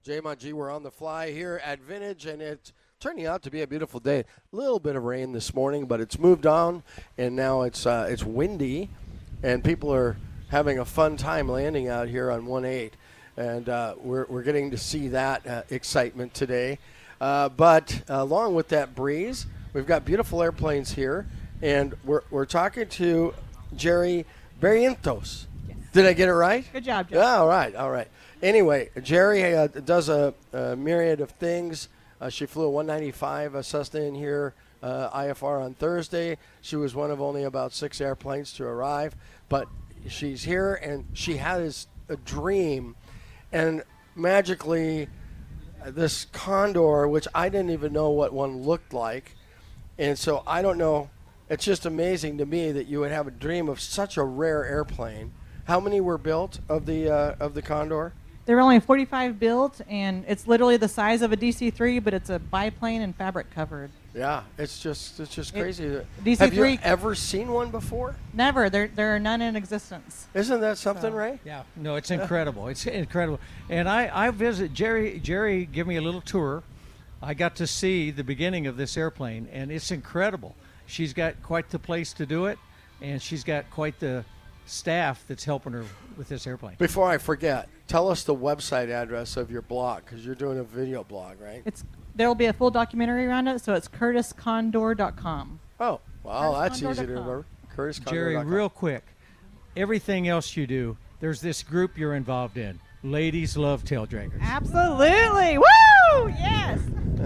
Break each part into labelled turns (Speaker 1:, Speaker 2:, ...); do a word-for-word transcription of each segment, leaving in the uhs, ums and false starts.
Speaker 1: J-Mod G, we're on the fly here at Vintage, and it's turning out to be a beautiful day. A little bit of rain this morning, but it's moved on, and now it's uh, it's windy, and people are having a fun time landing out here on one eight, and uh, we're, we're getting to see that uh, excitement today. Uh, but uh, along with that breeze, we've got beautiful airplanes here, and we're, we're talking to Jerry Barrientos.
Speaker 2: Yes.
Speaker 1: Did I get it right?
Speaker 2: Good job, Joe.
Speaker 1: Yeah, all right, all right. Anyway, Jerry uh, does a, a myriad of things. Uh, she flew a one ninety-five uh, Cessna in here, uh, I F R on Thursday. She was one of only about six airplanes to arrive, but she's here, and she has a dream, and magically uh, this Condor, which I didn't even know what one looked like, and so I don't know. It's just amazing to me that you would have a dream of such a rare airplane. How many were built of the uh, of the Condor?
Speaker 2: There were only forty-five built, and it's literally the size of a D C three, but it's a biplane and fabric covered.
Speaker 1: Yeah, it's just it's just
Speaker 2: It-
Speaker 1: crazy.
Speaker 2: D C
Speaker 1: Have
Speaker 2: three
Speaker 1: you ever seen one before?
Speaker 2: Never. There, there are none in existence.
Speaker 1: Isn't that something,
Speaker 2: So-
Speaker 1: Ray?
Speaker 3: Yeah, no, it's incredible. It's incredible. And I, I visit Jerry. Jerry gave me a little tour. I got to see the beginning of this airplane, and it's incredible. She's got quite the place to do it, and she's got quite the staff that's helping her with this airplane.
Speaker 1: Before I forget, tell us the website address of your blog, because you're doing a video blog, right?
Speaker 2: It's there will be a full documentary around it, so it's curtis condor dot com.
Speaker 1: Oh, well, that's
Speaker 2: curtis condor
Speaker 1: easy to
Speaker 2: dot com.
Speaker 1: remember. Curtis Condor
Speaker 3: Jerry,
Speaker 1: dot com.
Speaker 3: real quick, everything else you do, there's this group you're involved in. Ladies Love Tail Draggers.
Speaker 2: Absolutely. Woo! Yes.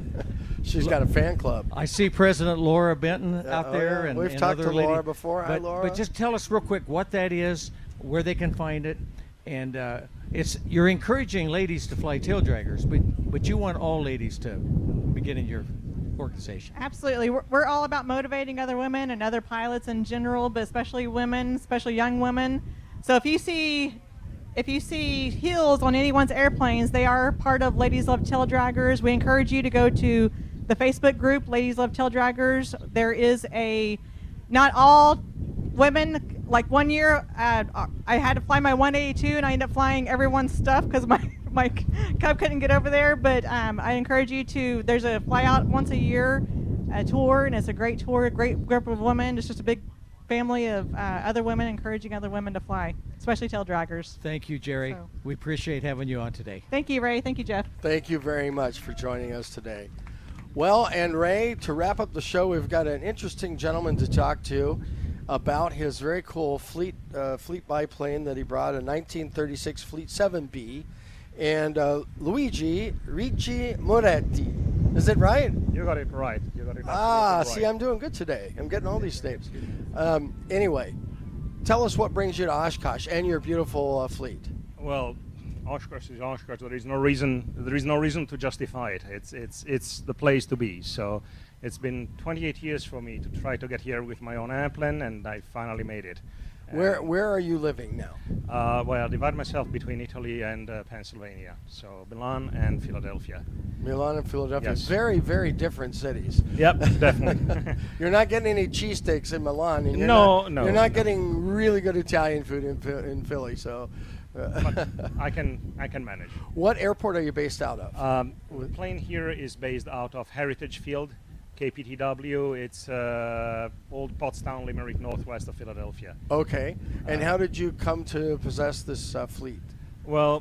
Speaker 1: She's got a fan club.
Speaker 3: I see President Laura Benton
Speaker 1: Yeah,
Speaker 3: out
Speaker 1: oh,
Speaker 3: there.
Speaker 1: yeah.
Speaker 3: and
Speaker 1: We've
Speaker 3: and
Speaker 1: talked
Speaker 3: other
Speaker 1: to
Speaker 3: lady-
Speaker 1: Laura before. Hi,
Speaker 3: But,
Speaker 1: Laura.
Speaker 3: but just tell us real quick what that is, where they can find it, and uh, it's you're encouraging ladies to fly tail draggers, but but you want all ladies to begin in your organization.
Speaker 2: Absolutely. We're, we're all about motivating other women and other pilots in general, but especially women, especially young women. So if you see if you see heels on anyone's airplanes, they are part of Ladies Love Tail Draggers. We encourage you to go to the Facebook group, Ladies Love Tail Draggers. There is a, not all women, like one year uh, I had to fly my one eighty-two and I ended up flying everyone's stuff because my, my Cub couldn't get over there. But um, I encourage you to, there's a fly out once a year a tour, and it's a great tour, a great group of women. It's just a big family of uh, other women encouraging other women to fly, especially tail draggers.
Speaker 3: Thank you, Jerry.
Speaker 2: So-
Speaker 3: We appreciate having you on today.
Speaker 2: Thank you, Ray. Thank you, Jeff.
Speaker 1: Thank you very much for joining us today. Well, and Ray, to wrap up the show, we've got an interesting gentleman to talk to about his very cool fleet uh, fleet biplane that he brought, a nineteen thirty-six Fleet seven B, and uh, Luigi Ricci Moretti. Is it right?
Speaker 4: You got it right. You got it
Speaker 1: Ah,
Speaker 4: absolutely
Speaker 1: see,
Speaker 4: right.
Speaker 1: I'm doing good today. I'm getting all these names. Um, anyway, tell us what brings you to Oshkosh and your beautiful uh, fleet.
Speaker 4: Well, Oshkosh is Oshkosh. There is no reason. There is no reason to justify it. It's it's it's the place to be. So, it's been twenty-eight years for me to try to get here with my own airplane, and I finally made it.
Speaker 1: Where
Speaker 4: Uh,
Speaker 1: where are you living now?
Speaker 4: Uh, well, I divide myself between Italy and uh, Pennsylvania. So Milan and Philadelphia.
Speaker 1: Milan and Philadelphia.
Speaker 4: Yes.
Speaker 1: Very, very different cities.
Speaker 4: Yep, definitely.
Speaker 1: You're not getting any cheesesteaks in Milan. And you're
Speaker 4: No,
Speaker 1: not,
Speaker 4: no,
Speaker 1: You're not
Speaker 4: no.
Speaker 1: getting really good Italian food in, Phil- in Philly. So, uh,
Speaker 4: But I can I can manage.
Speaker 1: what airport are you based out of?
Speaker 4: Um, the plane here is based out of Heritage Field, K P T W. It's uh, Old Pottstown, Limerick, northwest of Philadelphia.
Speaker 1: Okay. And
Speaker 4: uh,
Speaker 1: how did you come to possess this uh, fleet?
Speaker 4: Well,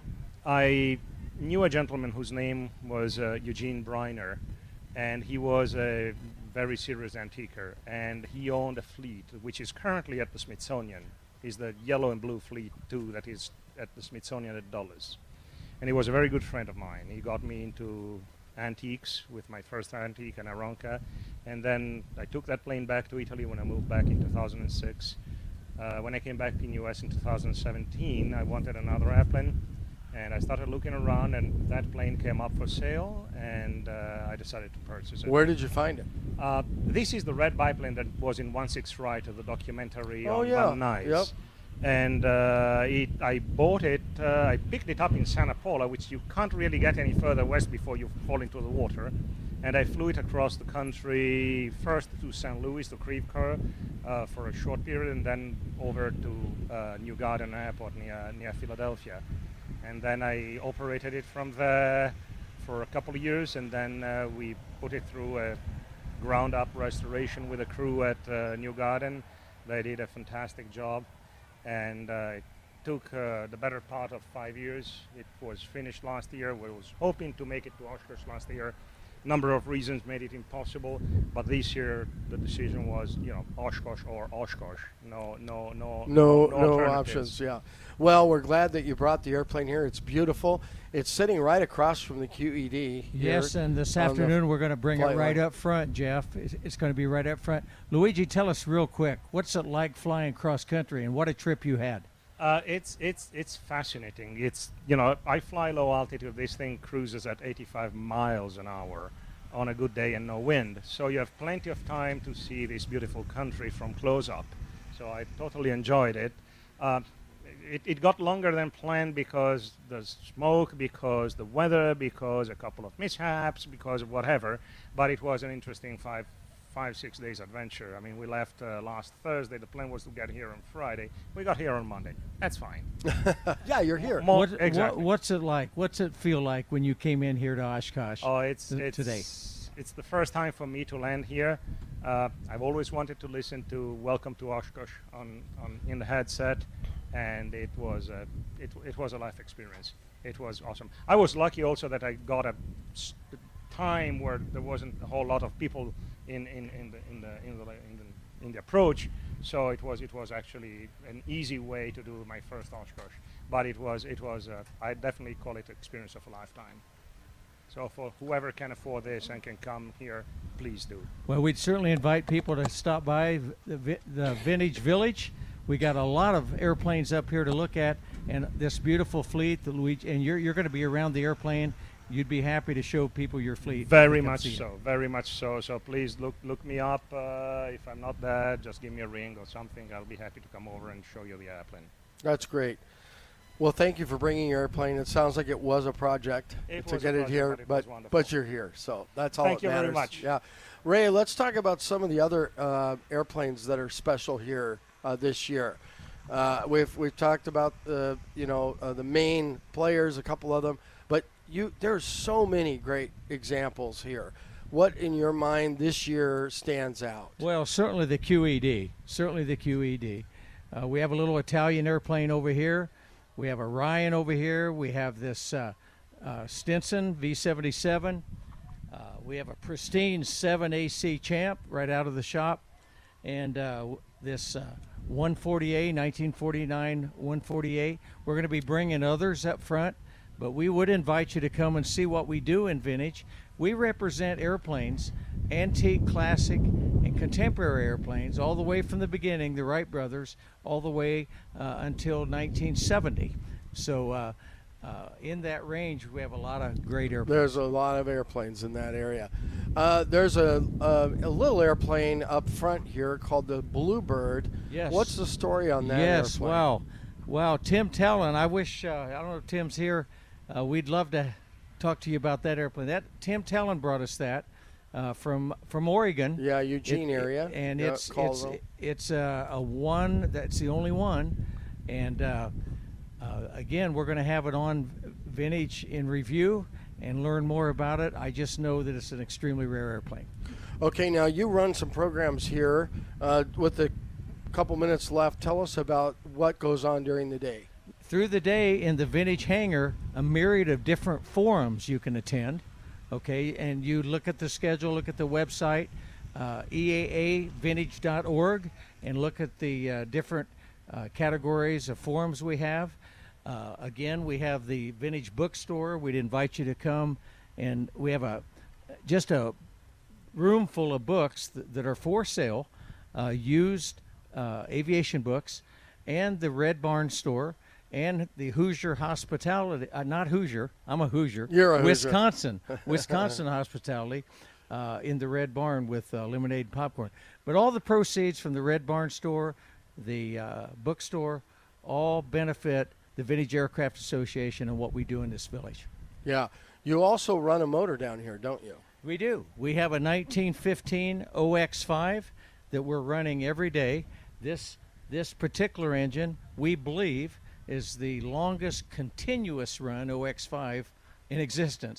Speaker 4: I knew a gentleman whose name was uh, Eugene Briner, and he was a very serious antiquer, and he owned a fleet which is currently at the Smithsonian. Is the yellow and blue fleet too that is at the Smithsonian at Dulles. And he was a very good friend of mine. He got me into antiques with my first antique, an Aronca, and then I took that plane back to Italy when I moved back in two thousand six. Uh, when I came back in U S in two thousand seventeen, I wanted another airplane, and I started looking around, and that plane came up for sale, and uh, I decided to purchase it.
Speaker 1: Where did you find it?
Speaker 4: Uh, this is the red biplane that was in one six Right of the documentary
Speaker 1: Oh,
Speaker 4: on
Speaker 1: yeah.
Speaker 4: Van Nuys.
Speaker 1: Yep.
Speaker 4: And uh, it, I bought it, uh, I picked it up in Santa Paula, which you can't really get any further west before you fall into the water. And I flew it across the country, first to Saint Louis, to Creve Coeur, uh, for a short period, and then over to uh, New Garden Airport near, near Philadelphia. And then I operated it from there for a couple of years, and then uh, we put it through a ground-up restoration with a crew at uh, New Garden. They did a fantastic job, and uh, it took uh, the better part of five years. It was finished last year. We was hoping to make it to Oshkosh last year. Number of reasons made it impossible, but this year the decision was, you know, Oshkosh or Oshkosh. No, no, no,
Speaker 1: No,
Speaker 4: no,
Speaker 1: no
Speaker 4: alternatives.
Speaker 1: options. Yeah. Well, we're glad that you brought the airplane here. It's beautiful. It's sitting right across from the Q E D. here
Speaker 3: Yes, and this
Speaker 1: on the
Speaker 3: afternoon we're going to bring it
Speaker 1: flight
Speaker 3: right
Speaker 1: line.
Speaker 3: up front, Jeff. It's, it's going to be right up front. Luigi, tell us real quick, what's it like flying cross country, and what a trip you had?
Speaker 4: Uh, it's it's it's fascinating. It's, you know, I fly low altitude. This thing cruises at eighty-five miles an hour on a good day and no wind. So you have plenty of time to see this beautiful country from close up. So I totally enjoyed it. Uh, it, it got longer than planned because the smoke, because the weather, because a couple of mishaps, because of whatever. But it was an interesting five, five, six days adventure. I mean, we left uh, last Thursday. The plan was to get here on Friday. We got here on Monday. That's fine.
Speaker 1: Yeah, you're here.
Speaker 4: More,
Speaker 3: What-
Speaker 4: exactly.
Speaker 3: what- what's it like? What's it feel like when you came in here to Oshkosh?
Speaker 4: Oh, it's
Speaker 3: t-
Speaker 4: it's
Speaker 3: today.
Speaker 4: It's the first time for me to land here. Uh, I've always wanted to listen to "Welcome to Oshkosh" on, on in the headset, and it was a it, it was a life experience. It was awesome. I was lucky also that I got a s- time where there wasn't a whole lot of people in in, in the in the in the in the, in the approach. So it was it was actually an easy way to do my first Oshkosh. But it was it was uh, I definitely call it experience of a lifetime. So for whoever can afford this and can come here, please do.
Speaker 3: Well, we'd certainly invite people to stop by the, vi- the Vintage Village. We got a lot of airplanes up here to look at, and this beautiful fleet that Luigi, and you're, you're going to be around the airplane. You'd be happy to show people your fleet.
Speaker 4: Very
Speaker 3: Come
Speaker 4: much
Speaker 3: see it.
Speaker 4: so, very much so. So please look look me up. Uh, if I'm not there, just give me a ring or something. I'll be happy to come over and show you the airplane.
Speaker 1: That's great. Well, thank you for bringing your airplane. It sounds like it was a project
Speaker 4: It
Speaker 1: to
Speaker 4: was a
Speaker 1: get it
Speaker 4: project,
Speaker 1: here,
Speaker 4: but it
Speaker 1: but
Speaker 4: was wonderful.
Speaker 1: but you're here, so that's all
Speaker 4: Thank
Speaker 1: that
Speaker 4: you very
Speaker 1: matters.
Speaker 4: much.
Speaker 1: Yeah, Ray, let's talk about some of the other uh, airplanes that are special here uh, this year. Uh, we've we've talked about the you know uh, the main players, a couple of them, but you there's so many great examples here. What in your mind this year stands out?
Speaker 3: Well, certainly the Q E D. Certainly the Q E D. Uh, we have a little Italian airplane over here. We have a Ryan over here. We have this uh, uh, Stinson V seventy-seven. Uh, we have a pristine seven A C Champ right out of the shop. And uh, w- this uh, one forty A, nineteen forty-nine one forty A. We're going to be bringing others up front, but we would invite you to come and see what we do in Vintage. We represent airplanes, antique, classic, and contemporary airplanes, all the way from the beginning, the Wright brothers, all the way uh, until nineteen seventy. So uh, uh, in that range, we have a lot of great airplanes.
Speaker 1: There's a lot of airplanes in that area. Uh, there's a, a a little airplane up front here called the Bluebird.
Speaker 3: Yes.
Speaker 1: What's the story on that
Speaker 3: Yes,
Speaker 1: airplane?
Speaker 3: wow. Wow, Tim Tellin, I wish, uh, I don't know if Tim's here. Uh, we'd love to talk to you about that airplane. That Tim Tellin brought us that uh, from from Oregon.
Speaker 1: Yeah, Eugene
Speaker 3: It-
Speaker 1: area.
Speaker 3: and
Speaker 1: Yeah,
Speaker 3: it's it's
Speaker 1: Colorado.
Speaker 3: it's a, a one. That's the only one, and uh, uh, again, we're going to have it on Vintage in review and learn more about it. I just know that it's an extremely rare airplane.
Speaker 1: Okay, now you run some programs here. Uh, with a couple minutes left, tell us about what goes on during the day.
Speaker 3: Through the day in the Vintage hangar, a myriad of different forums you can attend. Okay, and you look at the schedule, look at the website, uh, E A A vintage dot org, and look at the uh, different uh, categories of forums we have. Uh, again, we have the Vintage Bookstore. We'd invite you to come, and we have a just a room full of books that, that are for sale, uh, used uh, aviation books, and the Red Barn Store, and the Hoosier Hospitality, uh, not Hoosier, I'm a Hoosier.
Speaker 1: You're a Hoosier.
Speaker 3: Wisconsin, Wisconsin Hospitality uh, in the Red Barn with uh, lemonade and popcorn. But all the proceeds from the Red Barn Store, the uh, bookstore, all benefit the Vintage Aircraft Association and what we do in this village.
Speaker 1: Yeah. You also run a motor down here, don't you?
Speaker 3: We do. We have a nineteen fifteen O X five that we're running every day. This this particular engine, we believe, is the longest continuous run O X five in existence.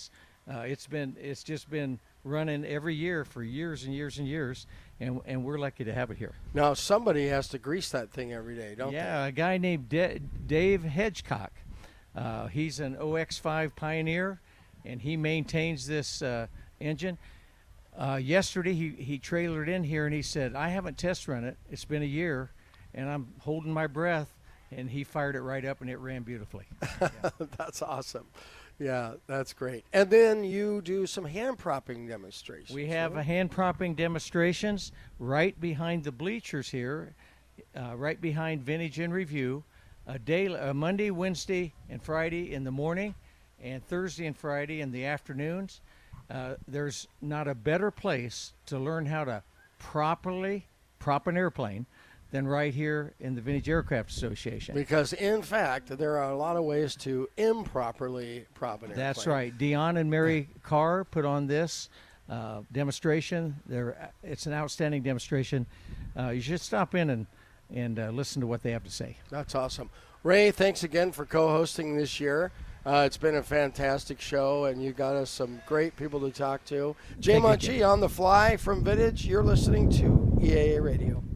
Speaker 3: Uh, it's been it's just been running every year for years and years and years, and and we're lucky to have it here.
Speaker 1: Now somebody has to grease that thing every day, don't
Speaker 3: yeah, they? a guy named D- Dave Hedgecock. Uh, he's an O X five pioneer, and he maintains this uh, engine. Uh, yesterday, he, he trailered in here, and he said, I haven't test run it. It's been a year, and I'm holding my breath. And he fired it right up, and it ran beautifully. Yeah.
Speaker 1: That's awesome. Yeah, that's great. And then you do some hand propping demonstrations.
Speaker 3: We have
Speaker 1: right?
Speaker 3: a hand propping demonstrations right behind the bleachers here, uh, right behind Vintage in Review, a day, a Monday, Wednesday, and Friday in the morning, and Thursday and Friday in the afternoons. Uh, there's not a better place to learn how to properly prop an airplane than right here in the Vintage Aircraft Association.
Speaker 1: Because, in fact, there are a lot of ways to improperly prop an airplane.
Speaker 3: That's right. Dion and Mary Carr put on this uh, demonstration. They're, it's an outstanding demonstration. Uh, you should stop in and, and uh, listen to what they have to say.
Speaker 1: That's awesome. Ray, thanks again for co-hosting this year. Uh, it's been a fantastic show, and you got us some great people to talk to. Jay Monchi on the fly from Vintage. You're listening to E A A Radio.